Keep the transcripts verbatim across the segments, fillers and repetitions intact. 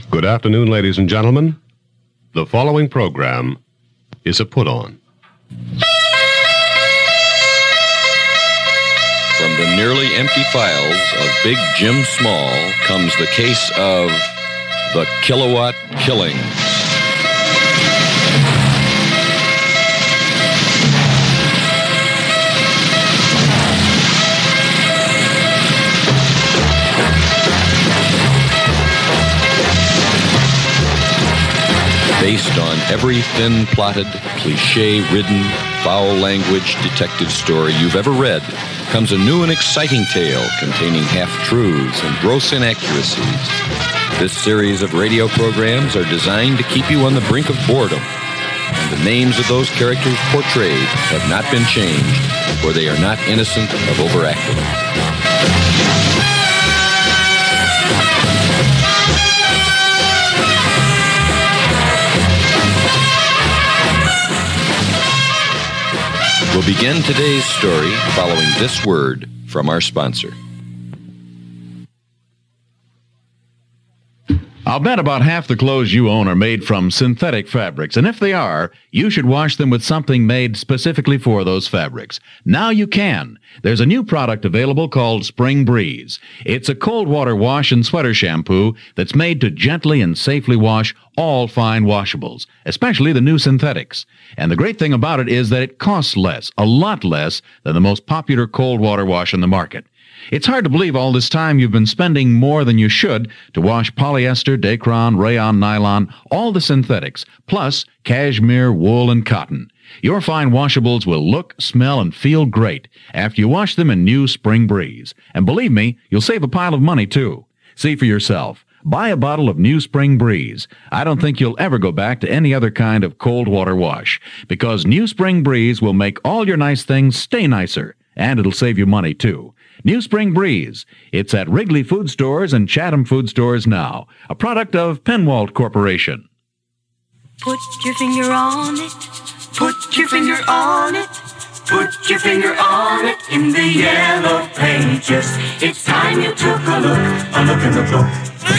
Good afternoon, ladies and gentlemen. The following program is a put-on. From the nearly empty files of Big Jim Small comes the case of the Kilowatt Killings. Based on every thin-plotted, cliché-ridden, foul-language detective story you've ever read, comes a new and exciting tale containing half-truths and gross inaccuracies. This series of radio programs are designed to keep you on the brink of boredom, and the names of those characters portrayed have not been changed, for they are not innocent of overacting. We'll begin today's story following this word from our sponsor. I'll bet about half the clothes you own are made from synthetic fabrics, and if they are, you should wash them with something made specifically for those fabrics. Now you can. There's a new product available called Spring Breeze. It's a cold water wash and sweater shampoo that's made to gently and safely wash all fine washables, especially the new synthetics. And the great thing about it is that it costs less, a lot less, than the most popular cold water wash on the market. It's hard to believe all this time you've been spending more than you should to wash polyester, Dacron, rayon, nylon, all the synthetics, plus cashmere, wool, and cotton. Your fine washables will look, smell, and feel great after you wash them in new Spring Breeze. And believe me, you'll save a pile of money, too. See for yourself. Buy a bottle of new Spring Breeze. I don't think you'll ever go back to any other kind of cold water wash, because new Spring Breeze will make all your nice things stay nicer, and it'll save you money, too. New Spring Breeze. It's at Wrigley Food Stores and Chatham Food Stores now, a product of Penwalt Corporation. Put your finger on it. Put your finger on it. Put your finger on it in the yellow pages. It's time you took a look, a look in the book.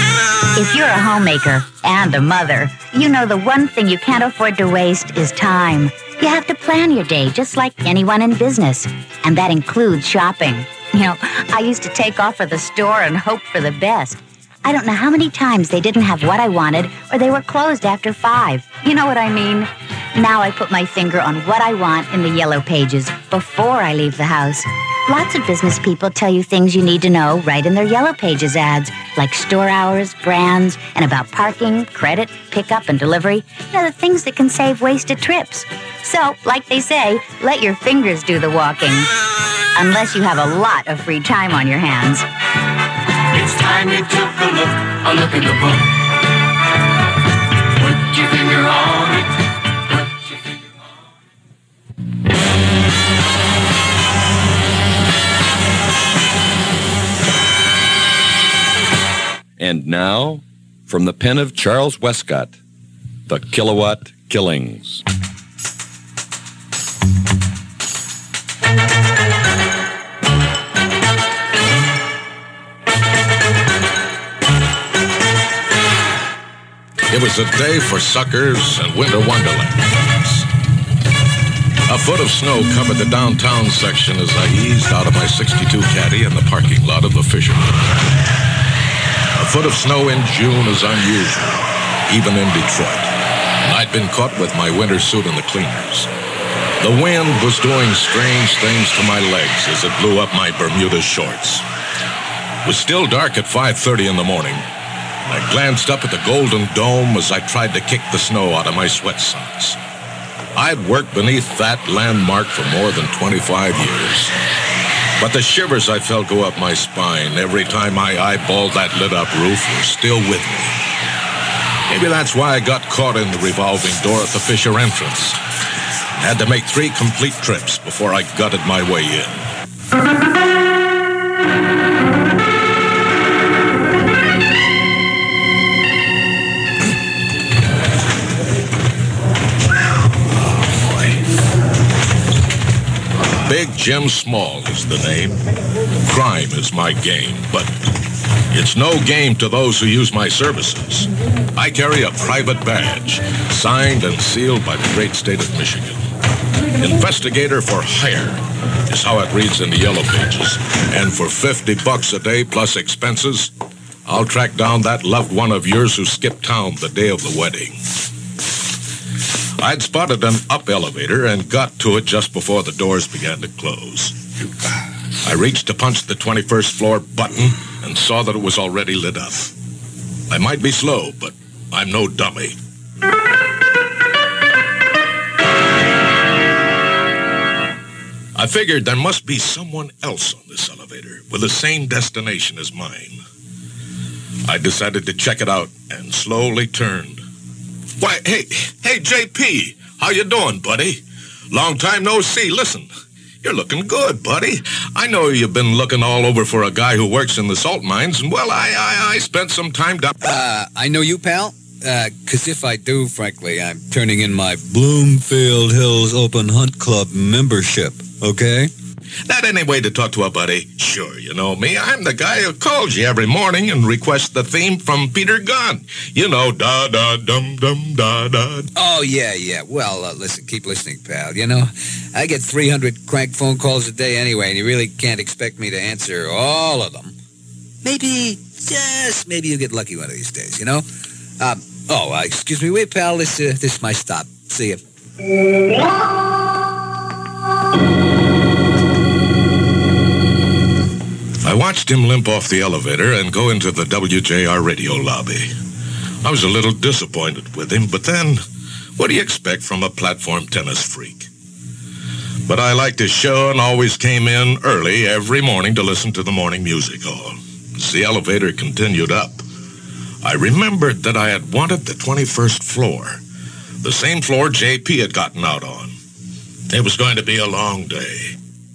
If you're a homemaker and a mother, you know the one thing you can't afford to waste is time. You have to plan your day just like anyone in business, and that includes shopping. You know, I used to take off for the store and hope for the best. I don't know how many times they didn't have what I wanted or they were closed after five. You know what I mean? Now I put my finger on what I want in the yellow pages before I leave the house. Lots of business people tell you things you need to know right in their yellow pages ads, like store hours, brands, and about parking, credit, pickup, and delivery. You know, the things that can save wasted trips. So, like they say, let your fingers do the walking. Unless you have a lot of free time on your hands. It's time you took a look, a look in the book. Put your finger on it. Put your finger on it. And now, from the pen of Charles Westcott, the Kilowatt Killings. It was a day for suckers and winter wonderlands. A foot of snow covered the downtown section as I eased out of my sixty-two Caddy in the parking lot of the Fisherman. A foot of snow in June is unusual, even in Detroit. And I'd been caught with my winter suit in the cleaners. The wind was doing strange things to my legs as it blew up my Bermuda shorts. It was still dark at five thirty in the morning. I glanced up at the Golden Dome as I tried to kick the snow out of my sweat socks. I'd worked beneath that landmark for more than twenty-five years. But the shivers I felt go up my spine every time I eyeballed that lit-up roof were still with me. Maybe that's why I got caught in the revolving door at the Fisher entrance. Had to make three complete trips before I gutted my way in. Big Jim Small is the name. Crime is my game, but It's no game to those who use my services. I carry a private badge, signed and sealed by the great state of Michigan. Investigator for hire is how it reads in the yellow pages. And for fifty bucks a day plus expenses, I'll track down that loved one of yours who skipped town the day of the wedding. I'd spotted an up elevator and got to it just before the doors began to close. I reached to punch the twenty-first floor button and saw that it was already lit up. I might be slow, but I'm no dummy. I figured there must be someone else on this elevator with the same destination as mine. I decided to check it out and slowly turned. Why, hey, hey, J P, how you doing, buddy? Long time no see. Listen, you're looking good, buddy. I know you've been looking all over for a guy who works in the salt mines, and, well, I I, I spent some time down... Uh, I know you, pal? Uh, 'cause if I do, frankly, I'm turning in my Bloomfield Hills Open Hunt Club membership, okay? That any way to talk to a buddy? Sure, you know me. I'm the guy who calls you every morning and requests the theme from Peter Gunn. You know, da-da-dum-dum-da-da. Oh, yeah, yeah. Well, uh, listen, keep listening, pal. You know, I get three hundred crank phone calls a day anyway, and you really can't expect me to answer all of them. Maybe, just maybe you get lucky one of these days, you know? Um, oh, uh, excuse me. Wait, pal. This, uh, this is my stop. See ya. I watched him limp off the elevator and go into the W J R radio lobby. I was a little disappointed with him, but then, what do you expect from a platform tennis freak? But I liked his show and always came in early every morning to listen to the morning music hall. As the elevator continued up, I remembered that I had wanted the twenty-first floor, the same floor J P had gotten out on. It was going to be a long day.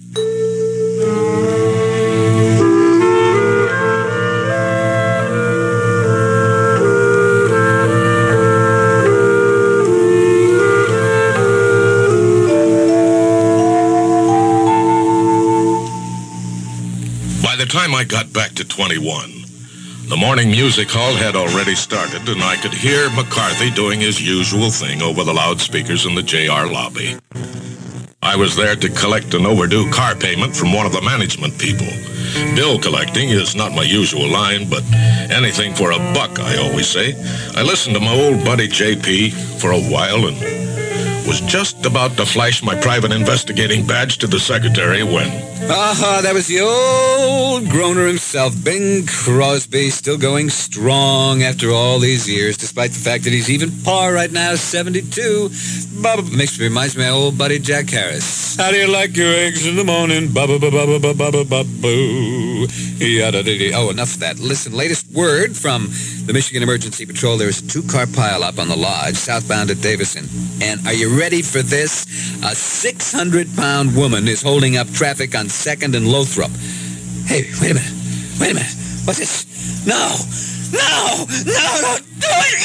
By the time I got back to twenty-one, the morning music hall had already started, and I could hear McCarthy doing his usual thing over the loudspeakers in the J R lobby. I was there to collect an overdue car payment from one of the management people. Bill collecting is not my usual line, but anything for a buck, I always say. I listened to my old buddy J P for a while and was just about to flash my private investigating badge to the secretary when... Ah, that was the old groaner himself, Bing Crosby, still going strong after all these years, despite the fact that he's even par right now, seventy-two. Bubba makes me reminds me of my old buddy Jack Harris. How do you like your eggs in the morning? Bubba, bubba, bubba, bubba, bubba, boo. Yada-dee-dee. Oh, enough of that. Listen, latest word from the Michigan Emergency Patrol. There is a two-car pileup on the Lodge, southbound at Davison. And are you ready for this? A six hundred pound woman is holding up traffic on second and Lothrop. Hey, wait a minute. Wait a minute. What's this? No. No. No, don't do it.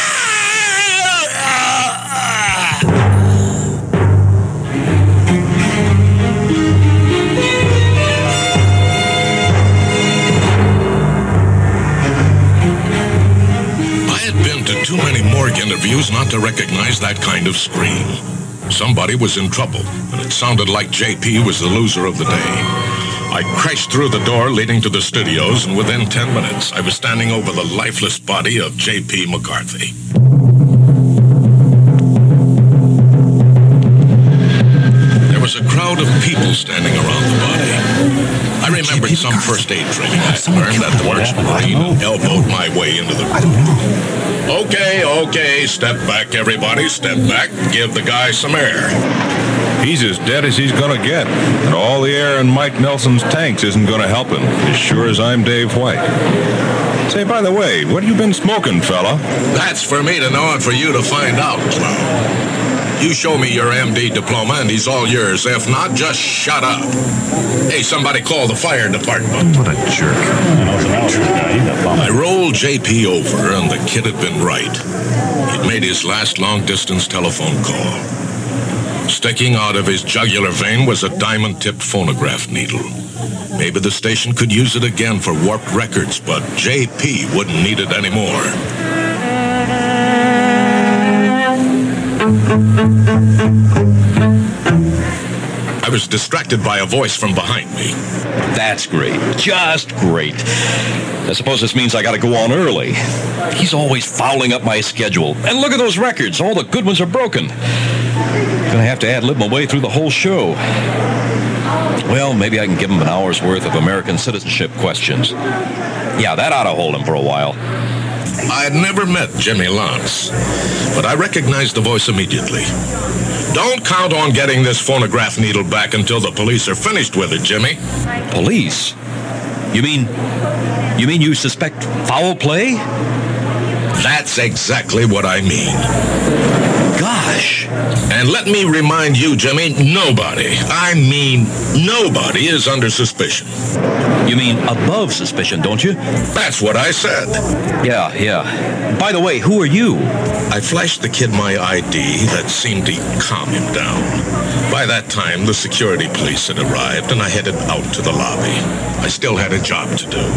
I had been to too many morgue interviews not to recognize that kind of scream. Somebody was in trouble, and it sounded like J P was the loser of the day. I crashed through the door leading to the studios, and within ten minutes, I was standing over the lifeless body of J P McCarthy. There was a crowd of people standing around the body. I remembered some first aid training I had learned at the March Marine and elbowed my way into the room. Okay, okay, step back, everybody, step back. Give the guy some air. He's as dead as he's gonna get, and all the air in Mike Nelson's tanks isn't gonna help him, as sure as I'm Dave White. Say, by the way, what have you been smoking, fella? That's for me to know and for you to find out, Clown. You show me your M D diploma and he's all yours. If not, just shut up. Hey, somebody call the fire department. What a jerk. I rolled J P over, and the kid had been right. He'd made his last long-distance telephone call. Sticking out of his jugular vein was a diamond-tipped phonograph needle. Maybe the station could use it again for warped records, but J P wouldn't need it anymore. I was distracted by a voice from behind me. That's great. Just great. I suppose this means I gotta go on early. He's always fouling up my schedule. And look at those records. All the good ones are broken. Gonna have to ad-lib my way through the whole show. Well, maybe I can give him an hour's worth of American citizenship questions. Yeah, that ought to hold him for a while. I had never met Jimmy Lance, but I recognized the voice immediately. Don't count on getting this phonograph needle back until the police are finished with it, Jimmy. Police? You mean, you mean you suspect foul play? That's exactly what I mean. Gosh. And let me remind you, Jimmy, nobody, I mean nobody is under suspicion. You mean above suspicion, don't you? That's what I said. Yeah, yeah. By the way, who are you? I flashed the kid my I D that seemed to calm him down. By that time, the security police had arrived, and I headed out to the lobby. I still had a job to do.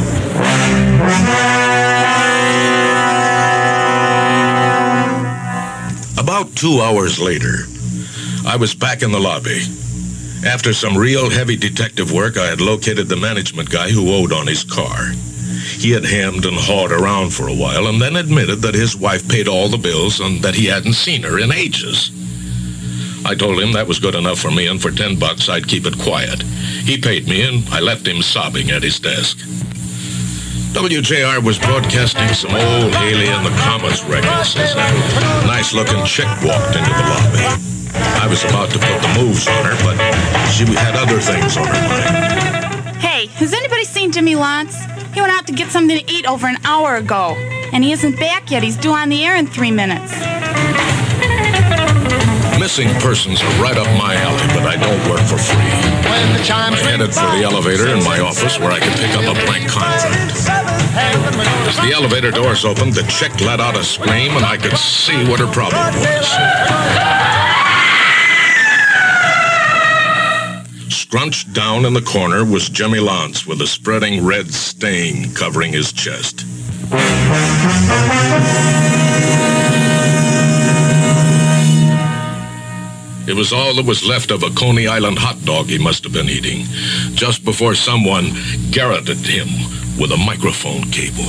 About two hours later, I was back in the lobby. After some real heavy detective work, I had located the management guy who owed on his car. He had hemmed and hawed around for a while and then admitted that his wife paid all the bills and that he hadn't seen her in ages. I told him that was good enough for me, and for ten bucks I'd keep it quiet. He paid me, and I left him sobbing at his desk. W J R was broadcasting some old Haley and the Comets records as a nice-looking chick walked into the lobby. I was about to put the moves on her, but she had other things on her mind. Hey, has anybody seen Jimmy Lance? He went out to get something to eat over an hour ago, and he isn't back yet. He's due on the air in three minutes. Missing persons are right up my alley, but I don't work for free. I headed for the elevator in my office where I could pick up a blank contract. As the elevator doors opened, the chick let out a scream, and I could see what her problem was. Scrunched down in the corner was Jimmy Lance with a spreading red stain covering his chest. It was all that was left of a Coney Island hot dog he must have been eating, just before someone garroted him with a microphone cable.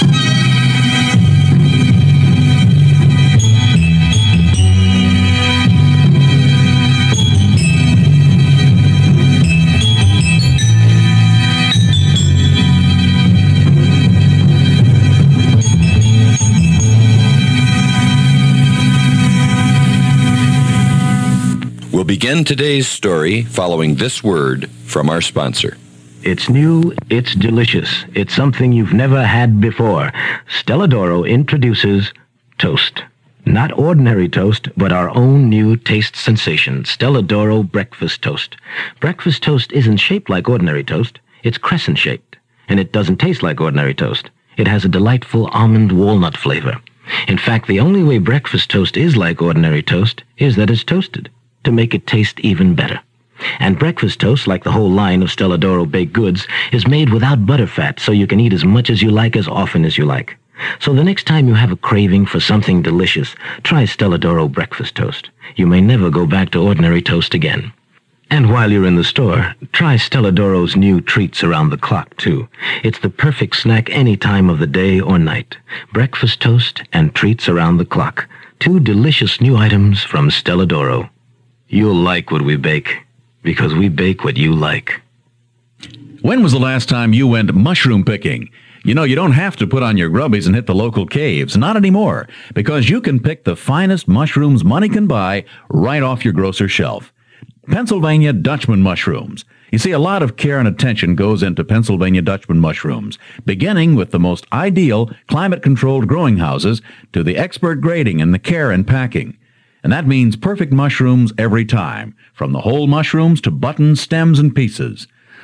We'll begin today's story following this word from our sponsor. It's new, it's delicious, it's something you've never had before. Stella D'Oro introduces toast. Not ordinary toast, but our own new taste sensation, Stella D'Oro Breakfast Toast. Breakfast toast isn't shaped like ordinary toast, it's crescent-shaped. And it doesn't taste like ordinary toast. It has a delightful almond walnut flavor. In fact, the only way breakfast toast is like ordinary toast is that it's toasted, to make it taste even better. And breakfast toast, like the whole line of Stella D'Oro baked goods, is made without butterfat, so you can eat as much as you like as often as you like. So the next time you have a craving for something delicious, try Stella D'Oro breakfast toast. You may never go back to ordinary toast again. And while you're in the store, try Stella D'Oro's new treats around the clock, too. It's the perfect snack any time of the day or night. Breakfast toast and treats around the clock. Two delicious new items from Stella D'Oro. You'll like what we bake, because we bake what you like. When was the last time you went mushroom picking? You know, you don't have to put on your grubbies and hit the local caves. Not anymore, because you can pick the finest mushrooms money can buy right off your grocer's shelf. Pennsylvania Dutchman mushrooms. You see, a lot of care and attention goes into Pennsylvania Dutchman mushrooms, beginning with the most ideal climate-controlled growing houses to the expert grading and the care and packing. And that means perfect mushrooms every time, from the whole mushrooms to buttons, stems, and pieces.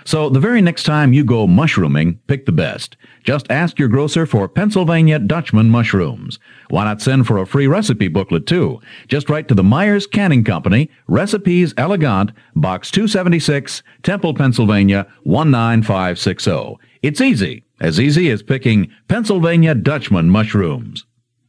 So the very next time you go mushrooming, pick the best. Just ask your grocer for Pennsylvania Dutchman mushrooms. Why not send for a free recipe booklet, too? Just write to the Myers Canning Company, Recipes Elegant, Box two seventy-six, Temple, Pennsylvania, one nine five six zero. It's easy, as easy as picking Pennsylvania Dutchman mushrooms.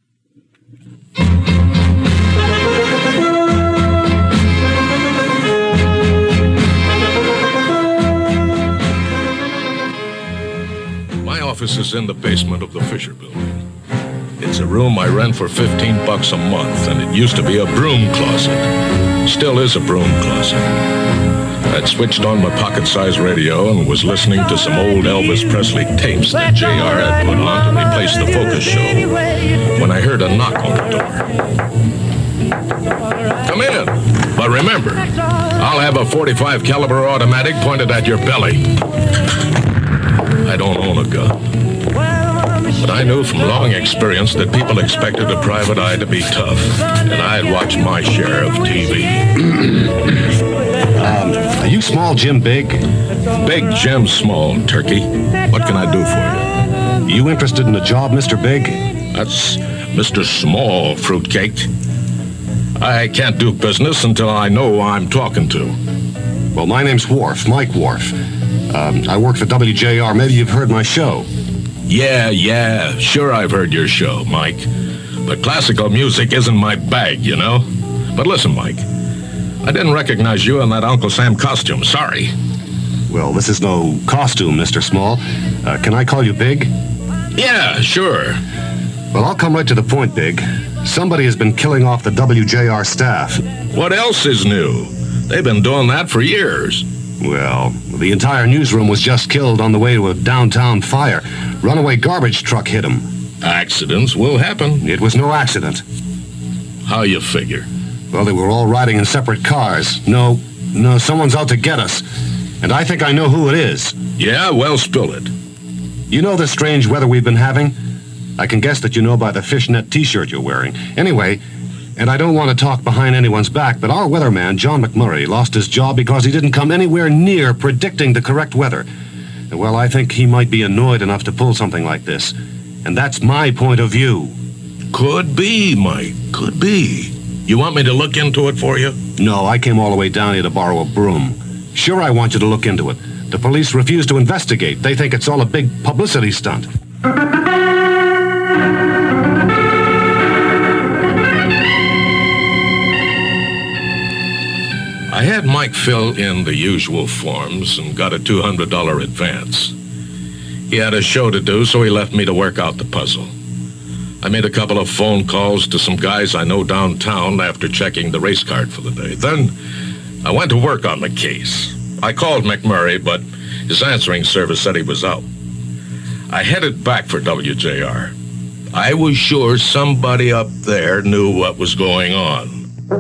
My office is in the basement of the Fisher Building. It's a room I rent for fifteen bucks a month, and it used to be a broom closet. Still is a broom closet. I'd switched on my pocket-sized radio and was listening to some old Elvis Presley tapes that J R had put on to replace the Focus show when I heard a knock on the door. Come in, but remember, I'll have a forty-five caliber automatic pointed at your belly. I don't own a gun, but I knew from long experience that people expected a private eye to be tough, and I had watched my share of T V. um, are you Small Jim Big? Big Jim Small, Turkey. What can I do for you? You interested in a job, Mister Big? That's Mister Small, fruitcake. I can't do business until I know who I'm talking to. Well, my name's Worf, Mike Worf. Um, I work for W J R. Maybe you've heard my show. Yeah, yeah, sure I've heard your show, Mike. But classical music isn't my bag, you know? But listen, Mike, I didn't recognize you in that Uncle Sam costume, sorry. Well, this is no costume, Mister Small. Uh, can I call you Big? Yeah, sure. Well, I'll come right to the point, Big. Somebody has been killing off the W J R staff. What else is new? They've been doing that for years. Well, the entire newsroom was just killed on the way to a downtown fire. Runaway garbage truck hit them. Accidents will happen. It was no accident. How you figure? Well, they were all riding in separate cars. No, no, someone's out to get us. And I think I know who it is. Yeah, well, spill it. You know the strange weather we've been having? I can guess that you know by the fishnet T-shirt you're wearing. Anyway, and I don't want to talk behind anyone's back, but our weatherman, John McMurray, lost his job because he didn't come anywhere near predicting the correct weather. Well, I think he might be annoyed enough to pull something like this. And that's my point of view. Could be, Mike. Could be. You want me to look into it for you? No, I came all the way down here to borrow a broom. Sure, I want you to look into it. The police refuse to investigate. They think it's all a big publicity stunt. I had Mike fill in the usual forms and got a two hundred dollars advance. He had a show to do, so he left me to work out the puzzle. I made a couple of phone calls to some guys I know downtown after checking the race card for the day. Then I went to work on the case. I called McMurray, but his answering service said he was out. I headed back for W J R. I was sure somebody up there knew what was going on.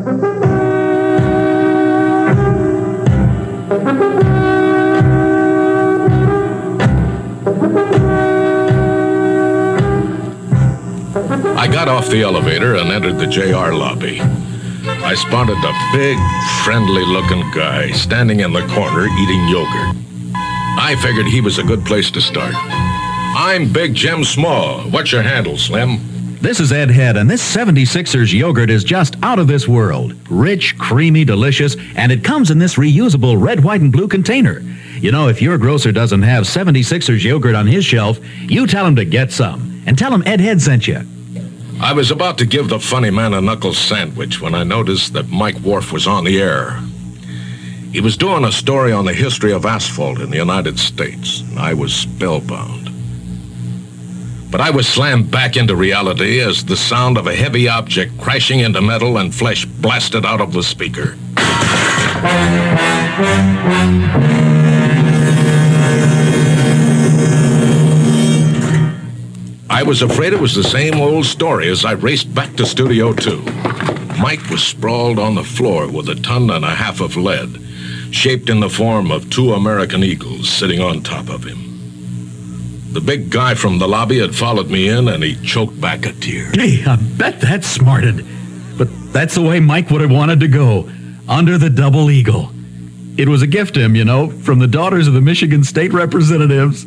I got off the elevator and entered the J R lobby. I spotted a big, friendly-looking guy standing in the corner eating yogurt. I figured he was a good place to start. I'm Big Jim Small. What's your handle, Slim? This is Ed Head, and this seventy-sixers yogurt is just out of this world. Rich, creamy, delicious, and it comes in this reusable red, white, and blue container. You know, if your grocer doesn't have seventy-sixers yogurt on his shelf, you tell him to get some. And tell him Ed Head sent you. I was about to give the funny man a knuckle sandwich when I noticed that Mike Worf was on the air. He was doing a story on the history of asphalt in the United States, and I was spellbound. But I was slammed back into reality as the sound of a heavy object crashing into metal and flesh blasted out of the speaker. I was afraid it was the same old story as I raced back to Studio Two. Mike was sprawled on the floor with a ton and a half of lead, shaped in the form of two American eagles sitting on top of him. The big guy from the lobby had followed me in, and he choked back a tear. Hey, I bet that smarted. But that's the way Mike would have wanted to go, under the double eagle. It was a gift to him, you know, from the daughters of the Michigan State Representatives.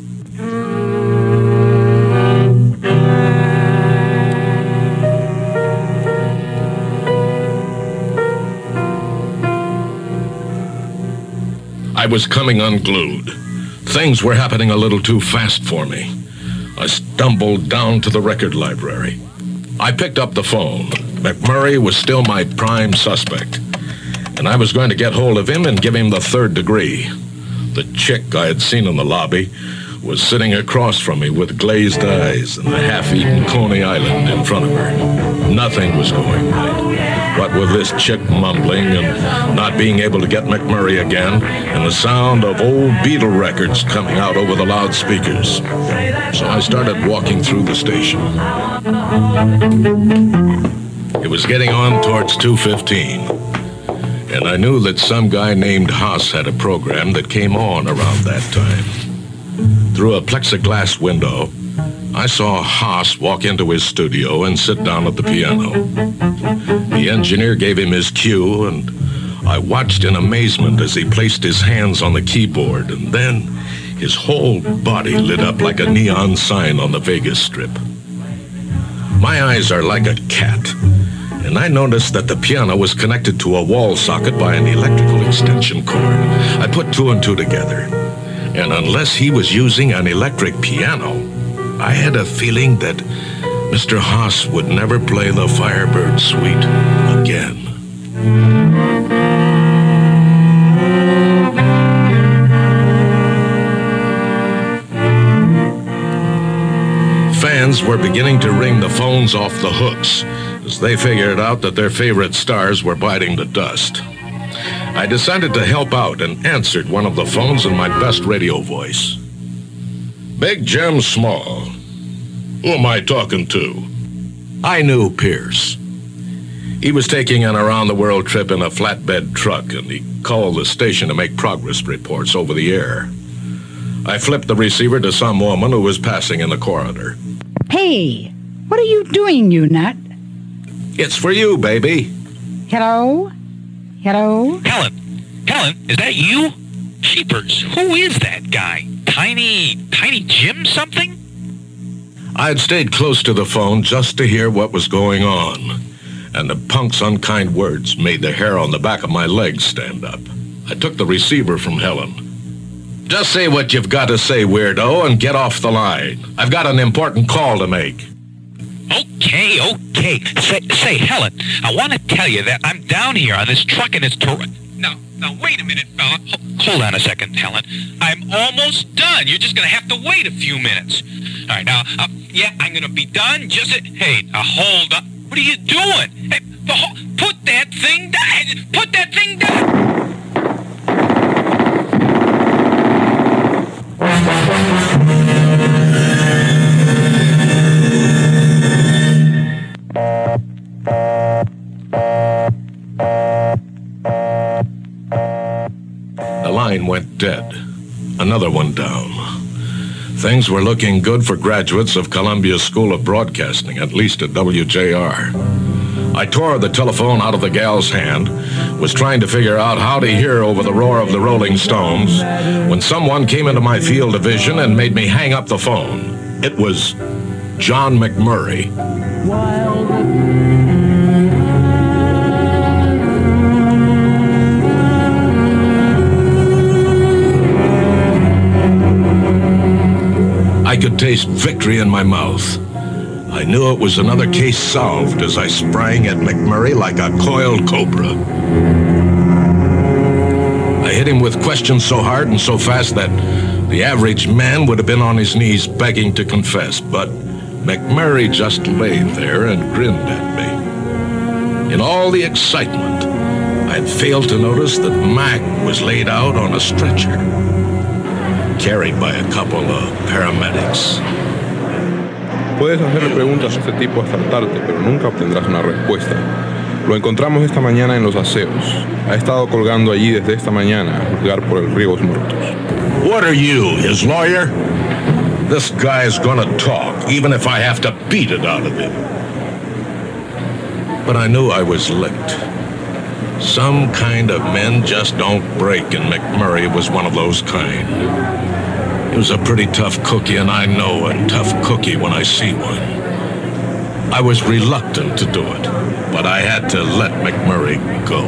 I was coming unglued. Things were happening a little too fast for me. I stumbled down to the record library. I picked up the phone. McMurray was still my prime suspect, and I was going to get hold of him and give him the third degree. The chick I had seen in the lobby was sitting across from me with glazed eyes and a half-eaten Coney Island in front of her. Nothing was going right. What with this chick mumbling and not being able to get McMurray again, and the sound of old Beatle records coming out over the loudspeakers. So I started walking through the station. It was getting on towards two fifteen, and I knew that some guy named Haas had a program that came on around that time. Through a plexiglass window, I saw Haas walk into his studio and sit down at the piano. The engineer gave him his cue, and I watched in amazement as he placed his hands on the keyboard, and then his whole body lit up like a neon sign on the Vegas Strip. My eyes are like a cat, and I noticed that the piano was connected to a wall socket by an electrical extension cord. I put two and two together, and unless he was using an electric piano, I had a feeling that Mister Haas would never play the Firebird Suite again. Fans were beginning to ring the phones off the hooks as they figured out that their favorite stars were biting the dust. I decided to help out and answered one of the phones in my best radio voice. Big Jim Small. Who am I talking to? I knew Pierce. He was taking an around-the-world trip in a flatbed truck, and he called the station to make progress reports over the air. I flipped the receiver to some woman who was passing in the corridor. Hey, what are you doing, you nut? It's for you, baby. Hello? Hello? Helen, Helen, is that you? Sheepers, who is that guy? Tiny, Tiny Jim something? I'd stayed close to the phone just to hear what was going on, and the punk's unkind words made the hair on the back of my legs stand up. I took the receiver from Helen. Just say what you've got to say, weirdo, and get off the line. I've got an important call to make. Okay, okay. Say, say, Helen, I want to tell you that I'm down here on this truck and it's ter- Now, now, wait a minute, fella. H- hold on a second, Helen. I'm almost done. You're just going to have to wait a few minutes. All right, now, uh, yeah, I'm going to be done. Just, a- hey, now, hold up. What are you doing? Hey, the, put that thing down. Put that thing down. The line went dead. Another one down. Things were looking good for graduates of Columbia School of Broadcasting, at least at W J R. I tore the telephone out of the gal's hand, was trying to figure out how to hear over the roar of the Rolling Stones, when someone came into my field of vision and made me hang up the phone. It was John McMurray. I could taste victory in my mouth. I knew it was another case solved as I sprang at McMurray like a coiled cobra. I hit him with questions so hard and so fast that the average man would have been on his knees begging to confess, but McMurray just lay there and grinned at me. In all the excitement, I'd failed to notice that Mac was laid out on a stretcher, carried by a couple of paramedics. Puedes hacerle preguntas a este tipo hasta hartarte, pero nunca obtendrás una respuesta. Lo encontramos esta mañana en los aseos. Ha estado colgando allí desde esta mañana a juzgar por el riesgos muertos. What are you, his lawyer? This guy's gonna talk, even if I have to beat it out of him. But I knew I was licked. Some kind of men just don't break, and McMurray was one of those kind. He was a pretty tough cookie, and I know a tough cookie when I see one. I was reluctant to do it, but I had to let McMurray go.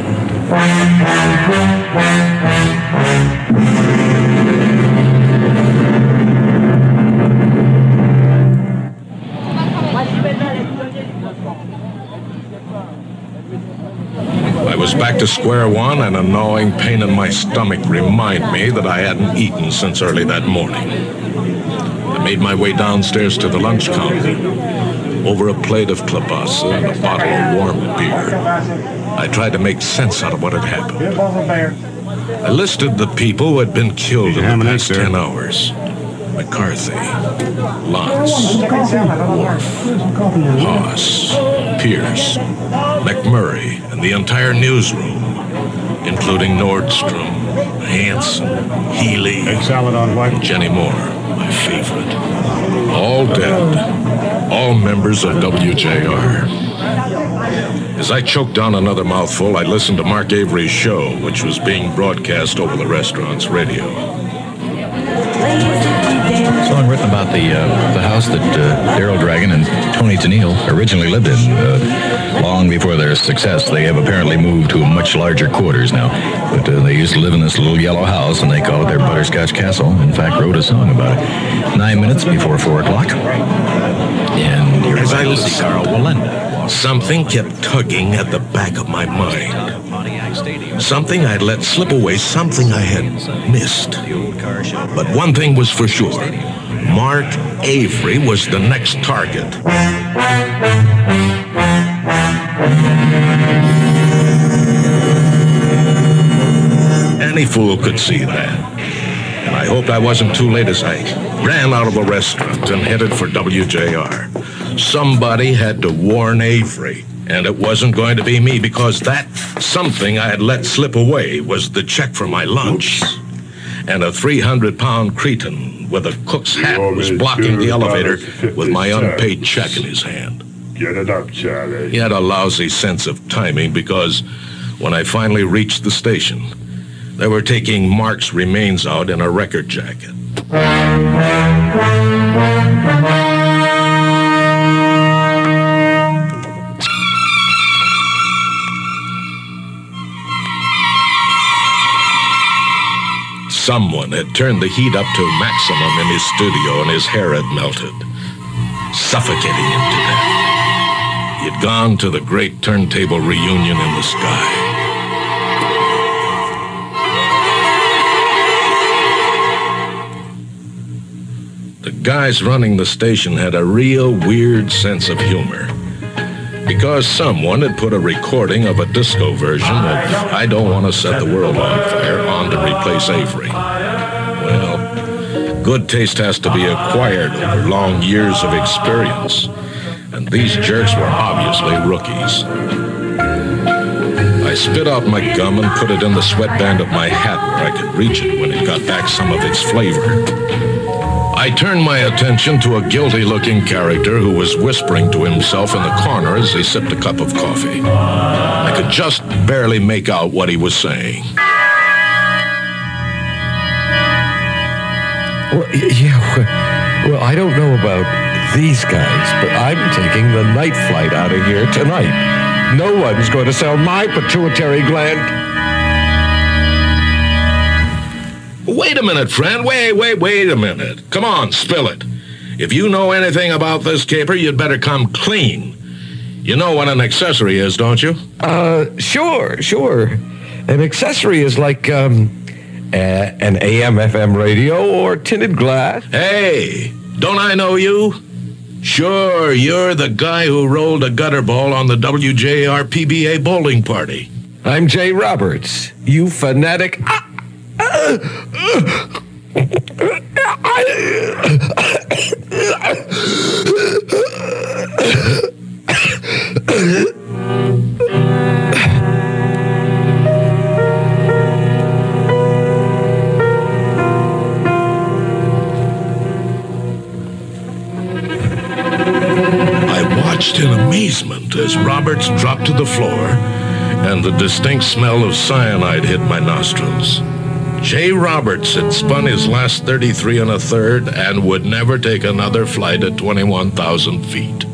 I was back to square one, and a gnawing pain in my stomach reminded me that I hadn't eaten since early that morning. I made my way downstairs to the lunch counter. Over a plate of klobasa and a bottle of warm beer, I tried to make sense out of what had happened. I listed the people who had been killed in the past ten hours. McCarthy, Lance, Worf, Haas, Pierce, McMurray, and the entire newsroom, including Nordstrom, Hanson, Healy, and Jenny Moore, my favorite. All dead. All members of W J R. As I choked down another mouthful, I listened to Mark Avery's show, which was being broadcast over the restaurant's radio. Song written about the uh, the house that uh, Daryl Dragon and Tony Tennille originally lived in. Uh, long before their success, they have apparently moved to much larger quarters now. But uh, they used to live in this little yellow house, and they call it their Butterscotch Castle. In fact, wrote a song about it. Nine minutes before four o'clock. And you're As I about to see Carl Walenda. Something kept tugging at the back of my mind. Something I'd let slip away, something I had missed. But one thing was for sure. Mark Avery was the next target. Any fool could see that. And I hoped I wasn't too late as I ran out of the restaurant and headed for W J R. Somebody had to warn Avery, and it wasn't going to be me, because that something I had let slip away was the check for my lunch. And a three hundred pound cretin with a cook's hat was blocking the elevator with my unpaid check in his hand. Get it up, Charlie. He had a lousy sense of timing, because when I finally reached the station, they were taking Mark's remains out in a record jacket. Someone had turned the heat up to maximum in his studio, and his hair had melted, suffocating him to death. He had gone to the great turntable reunion in the sky. The guys running the station had a real weird sense of humor, because someone had put a recording of a disco version of I Don't Want to Set the World on Fire on to replace Avery. Well, good taste has to be acquired over long years of experience, and these jerks were obviously rookies. I spit out my gum and put it in the sweatband of my hat where I could reach it when it got back some of its flavor. I turned my attention to a guilty-looking character who was whispering to himself in the corner as he sipped a cup of coffee. I could just barely make out what he was saying. Well, yeah, well, I don't know about these guys, but I'm taking the night flight out of here tonight. No one's going to sell my pituitary gland. Wait a minute, friend. Wait, wait, wait a minute. Come on, spill it. If you know anything about this caper, you'd better come clean. You know what an accessory is, don't you? Uh, sure, sure. An accessory is like, um, uh, an A M F M radio or tinted glass. Hey, don't I know you? Sure, you're the guy who rolled a gutter ball on the W J R P B A bowling party. I'm Jay Roberts, you fanatic. Ah! I watched in amazement as Roberts dropped to the floor and the distinct smell of cyanide hit my nostrils. Jay Roberts had spun his last thirty-three and a third and would never take another flight at twenty-one thousand feet.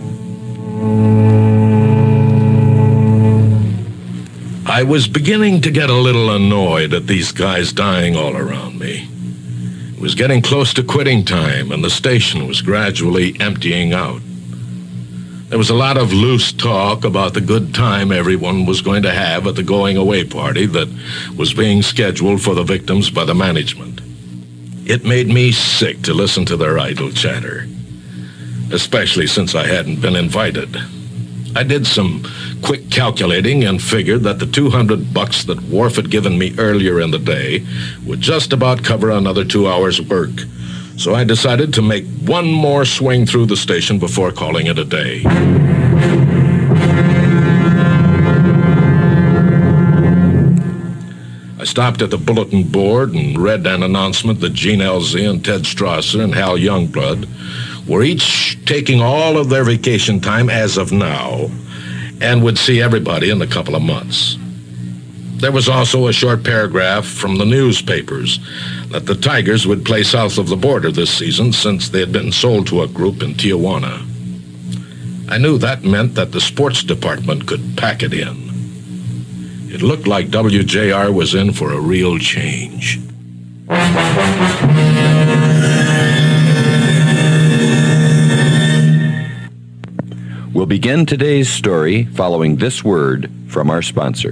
I was beginning to get a little annoyed at these guys dying all around me. It was getting close to quitting time, and the station was gradually emptying out. There was a lot of loose talk about the good time everyone was going to have at the going-away party that was being scheduled for the victims by the management. It made me sick to listen to their idle chatter, especially since I hadn't been invited. I did some quick calculating and figured that the two hundred bucks that Worf had given me earlier in the day would just about cover another two hours' work. So I decided to make one more swing through the station before calling it a day. I stopped at the bulletin board and read an announcement that Gene Elzy and Ted Strasser and Hal Youngblood were each taking all of their vacation time as of now and would see everybody in a couple of months. There was also a short paragraph from the newspapers that the Tigers would play south of the border this season since they had been sold to a group in Tijuana. I knew that meant that the sports department could pack it in. It looked like W J R was in for a real change. We'll begin today's story following this word from our sponsor.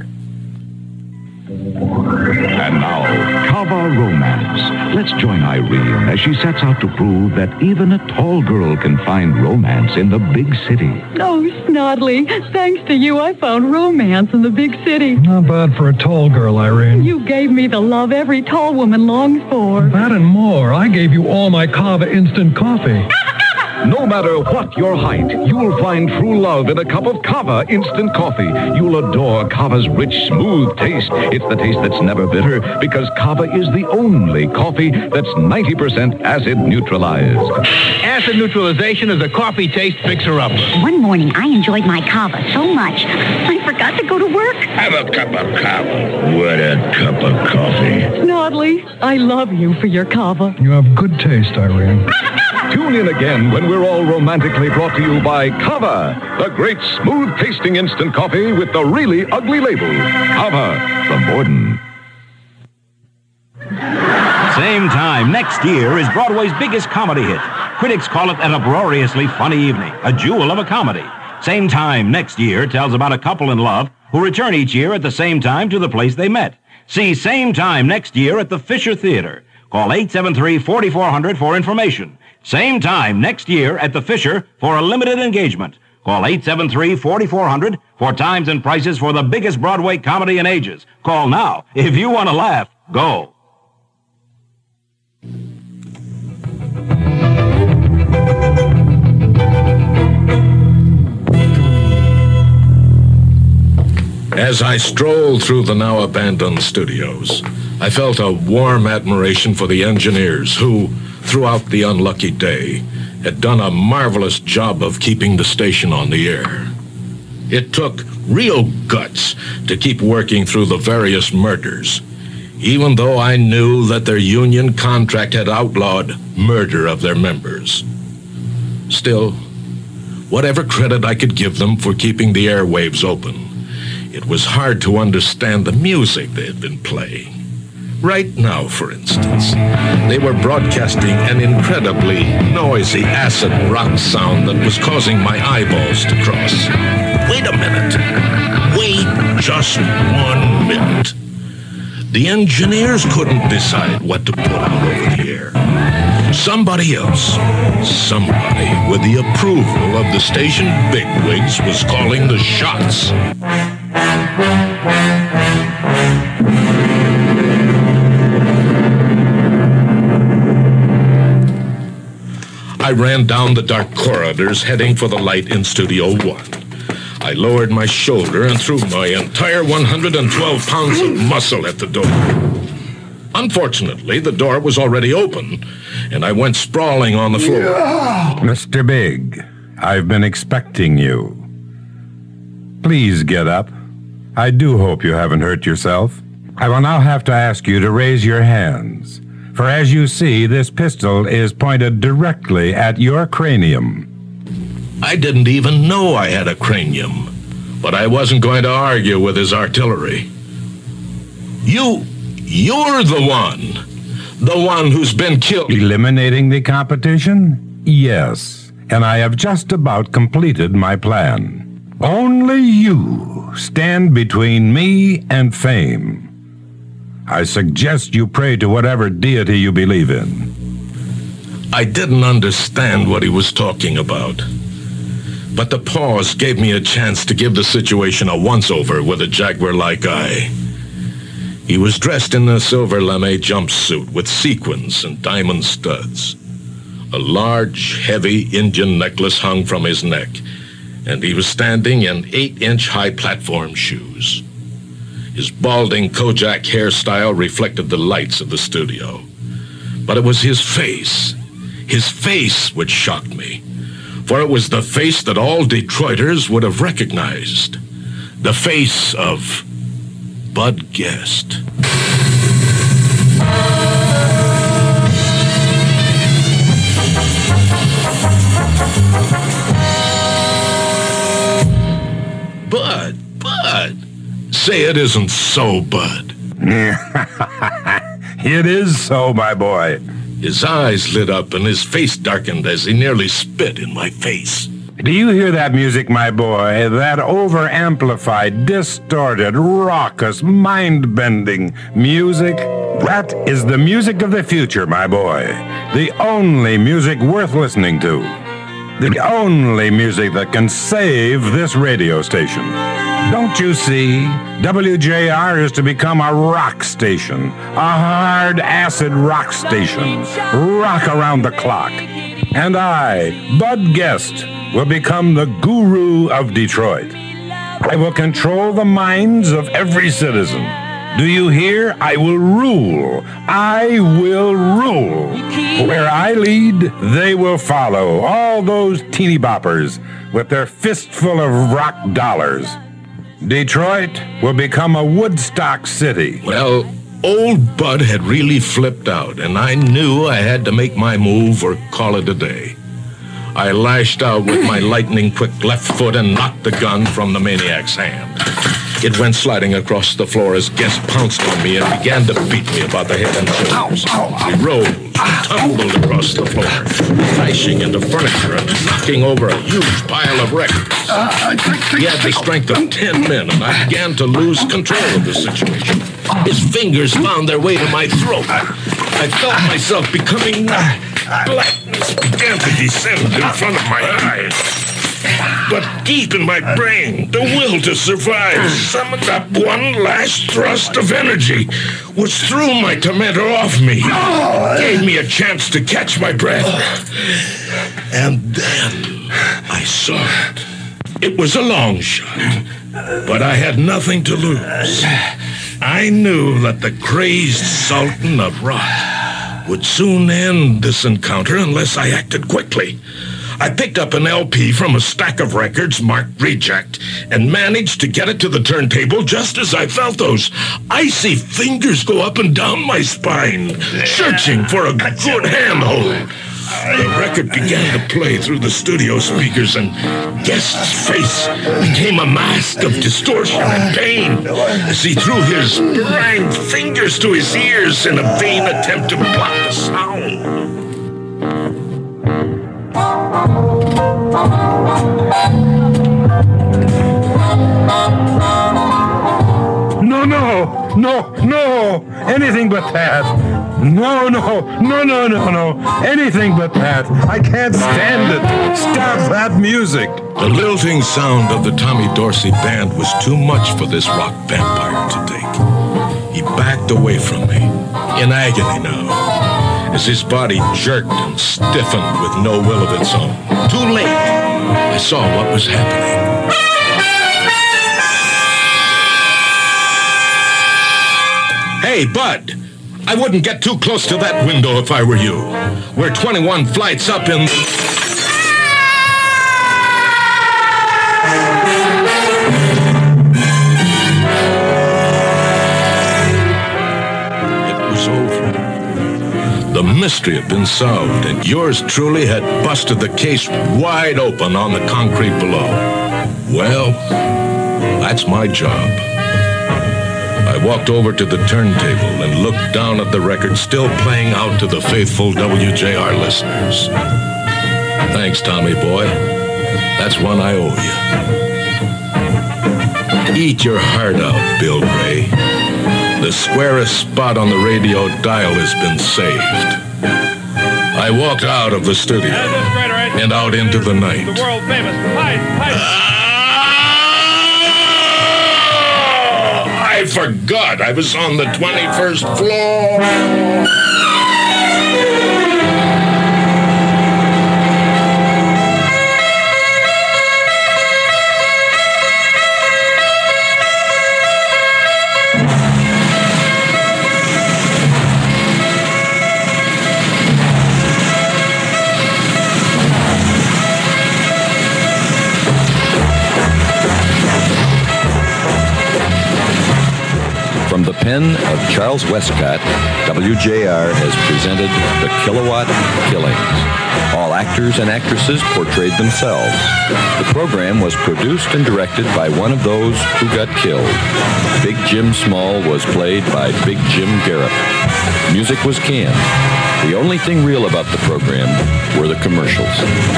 And now, Kava Romance. Let's join Irene as she sets out to prove that even a tall girl can find romance in the big city. Oh, Snodley, thanks to you, I found romance in the big city. Not bad for a tall girl, Irene. You gave me the love every tall woman longs for. That and more. I gave you all my Kava instant coffee. No matter what your height, you'll find true love in a cup of Kava instant coffee. You'll adore Kava's rich, smooth taste. It's the taste that's never bitter because Kava is the only coffee that's ninety percent acid neutralized. Acid neutralization is a coffee taste fixer-upper. One morning, I enjoyed my Kava so much, I forgot to go to work. Have a cup of Kava. What a cup of coffee. Snodley, I love you for your Kava. You have good taste, Irene. Tune in again when we're all romantically brought to you by Kava, the great smooth-tasting instant coffee with the really ugly label. Kava from Borden. Same time next year is Broadway's biggest comedy hit. Critics call it an uproariously funny evening, a jewel of a comedy. Same time next year tells about a couple in love who return each year at the same time to the place they met. See Same Time next year at the Fisher Theater. Call eight seven three, four four zero zero for information. Same time next year at the Fisher for a limited engagement. Call eight seven three, four four zero zero for times and prices for the biggest Broadway comedy in ages. Call now. If you want to laugh, go. As I strolled through the now abandoned studios, I felt a warm admiration for the engineers who, throughout the unlucky day, had done a marvelous job of keeping the station on the air. It took real guts to keep working through the various murders, even though I knew that their union contract had outlawed murder of their members. Still, whatever credit I could give them for keeping the airwaves open, it was hard to understand the music they had been playing. Right now, for instance, they were broadcasting an incredibly noisy acid rock sound that was causing my eyeballs to cross. Wait a minute. Wait just one minute. The engineers couldn't decide what to put out over the air. Somebody else, somebody with the approval of the station bigwigs was calling the shots. I ran down the dark corridors, heading for the light in Studio One. I lowered my shoulder and threw my entire one hundred twelve pounds of muscle at the door. Unfortunately, the door was already open, and I went sprawling on the floor. Mister Big, I've been expecting you. Please get up. I do hope you haven't hurt yourself. I will now have to ask you to raise your hands. For as you see, this pistol is pointed directly at your cranium. I didn't even know I had a cranium, but I wasn't going to argue with his artillery. You, you're the one. The one who's been killed. Eliminating the competition? Yes. And I have just about completed my plan. Only you stand between me and fame. I suggest you pray to whatever deity you believe in. I didn't understand what he was talking about. But the pause gave me a chance to give the situation a once-over with a jaguar-like eye. He was dressed in a silver lame jumpsuit with sequins and diamond studs. A large, heavy Indian necklace hung from his neck, and he was standing in eight-inch high platform shoes. His balding Kojak hairstyle reflected the lights of the studio. But it was his face, his face which shocked me, for it was the face that all Detroiters would have recognized. The face of Bud Guest. Bud, Bud. Say it isn't so, Bud. It is so, my boy. His eyes lit up and his face darkened as he nearly spit in my face. Do you hear that music, my boy? That over-amplified, distorted, raucous, mind-bending music? That is the music of the future, my boy. The only music worth listening to. The only music that can save this radio station. Don't you see? W J R is to become a rock station. A hard acid rock station. Rock around the clock. And I, Bud Guest, will become the guru of Detroit. I will control the minds of every citizen. Do you hear? I will rule. I will rule. Where I lead, they will follow. All those teeny boppers with their fistful of rock dollars. Detroit will become a Woodstock city. Well, old Bud had really flipped out, and I knew I had to make my move or call it a day. I lashed out with my lightning-quick left foot and knocked the gun from the maniac's hand. It went sliding across the floor as Guest pounced on me and began to beat me about the head and shoulders. He rolled and tumbled across the floor, crashing into furniture and knocking over a huge pile of records. He had the strength of ten men, and I began to lose control of the situation. His fingers found their way to my throat. I felt myself becoming numb. Blackness began to descend in front of my eyes. But deep in my brain, the will to survive summoned up one last thrust of energy, which threw my tormentor off me, gave me a chance to catch my breath. And then I saw it. It was a long shot, but I had nothing to lose. I knew that the crazed Sultan of Rock would soon end this encounter unless I acted quickly. I picked up an L P from a stack of records marked Reject and managed to get it to the turntable just as I felt those icy fingers go up and down my spine, searching for a good handhold. The record began to play through the studio speakers, and Guest's face became a mask of distortion and pain as he threw his blind fingers to his ears in a vain attempt to block the sound. No, no, no, no, anything but that. No, no, no, no, no, no, anything but that. I can't stand it. Stop that music. The lilting sound of the Tommy Dorsey band was too much for this rock vampire to take. He backed away from me, in agony now, as his body jerked and stiffened with no will of its own. Too late, I saw what was happening. Hey, Bud, I wouldn't get too close to that window if I were you. We're twenty-one flights up in... mystery had been solved, and yours truly had busted the case wide open on the concrete below. Well, that's my job. I walked over to the turntable and looked down at the record still playing out to the faithful W J R listeners. Thanks, Tommy boy. That's one I owe you. Eat your heart out, Bill Gray. The squarest spot on the radio dial has been saved. I walked out of the studio and out into the night. The world famous Pied Piper. I forgot I was on the twenty-first floor. From the pen of Charles Westcott, W J R has presented The Kilowatt Killings. All actors and actresses portrayed themselves. The program was produced and directed by one of those who got killed. Big Jim Small was played by Big Jim Garrett. Music was canned. The only thing real about the program were the commercials.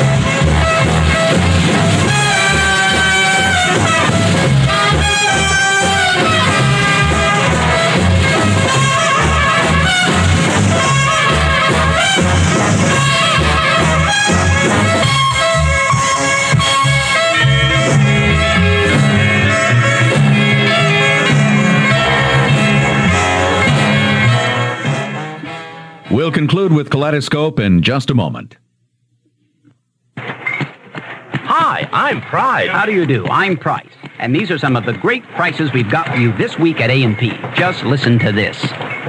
We'll conclude with Kaleidoscope in just a moment. Hi, I'm Pride. How do you do? I'm Price. And these are some of the great prices we've got for you this week at A and P. Just listen to this.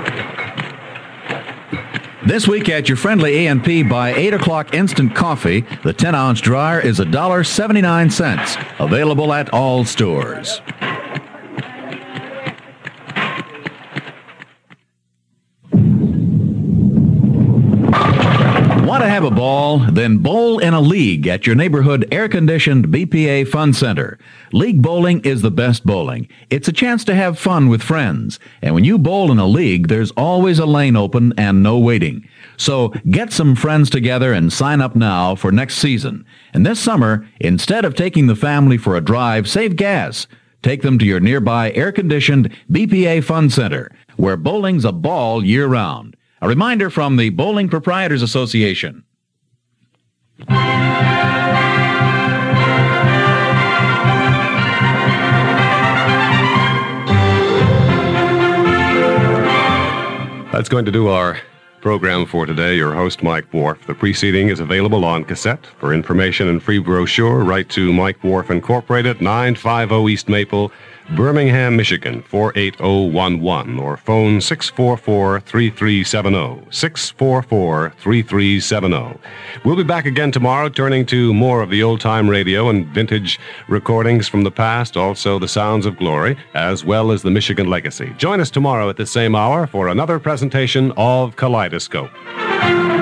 This week at your friendly A and P, buy eight o'clock instant coffee. The ten-ounce dryer is one dollar and seventy-nine cents. Available at all stores. Want to have a ball? Then bowl in a league at your neighborhood air-conditioned B P A Fun Center. League bowling is the best bowling. It's a chance to have fun with friends. And when you bowl in a league, there's always a lane open and no waiting. So get some friends together and sign up now for next season. And this summer, instead of taking the family for a drive, save gas. Take them to your nearby air-conditioned B P A Fun Center, where bowling's a ball year-round. A reminder from the Bowling Proprietors Association. That's going to do our program for today. Your host, Mike Wharf. The preceding is available on cassette. For information and free brochure, write to Mike Wharf Incorporated, nine fifty East Maple, Birmingham, Michigan, four eight zero one one, or phone six four four, three three seven zero, six four four, three three seven zero. We'll be back again tomorrow, turning to more of the old-time radio and vintage recordings from the past, also the sounds of glory, as well as the Michigan legacy. Join us tomorrow at the same hour for another presentation of Kaleidoscope.